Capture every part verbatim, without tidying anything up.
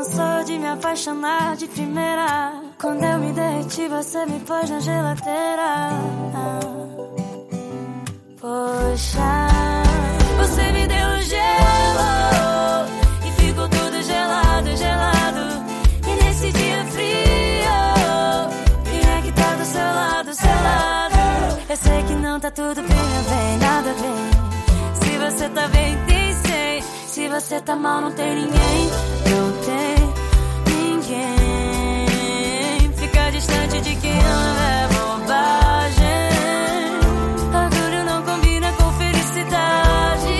cansou de me apaixonar de primeira. Quando eu me derreti, você me pôs na geladeira. Poxa, você me deu gelo e ficou tudo gelado, gelado. E nesse dia frio, quem é que tá do seu lado, seu lado? Eu sei que não tá tudo bem, bem, nada bem. Se você tá bem, tem cem. Se você tá mal, não tem ninguém. Não tem ninguém. Fica distante de quem ama é bobagem. Orgulho não combina com felicidade.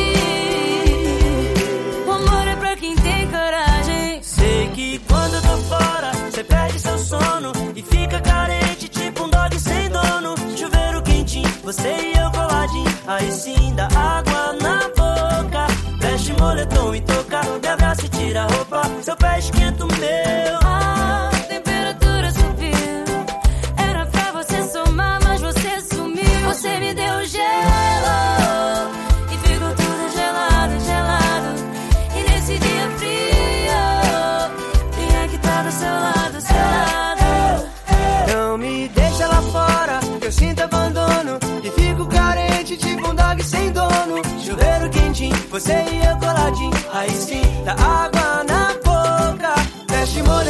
O amor é pra quem tem coragem. Sei que quando eu tô fora, cê perde seu sono e fica carente, tipo um dog sem dono. Chuveiro quentinho, você e eu coladinho. Aí sim dá água na boca. Veste moletom e toca, me abraça e tira a roupa. Seu pé esquenta o meu. A temperatura subiu. Era pra você somar, mas você sumiu. Você me deu gelo e ficou tudo gelado, gelado. E nesse dia frio, quem é que tá do seu lado, seu lado? Não me deixa lá fora, que eu sinto abandono e fico carente, tipo um dog sem dono. Chuveiro quentinho, você e eu coladinho. Aí sim, dá água na boca. Veste moletom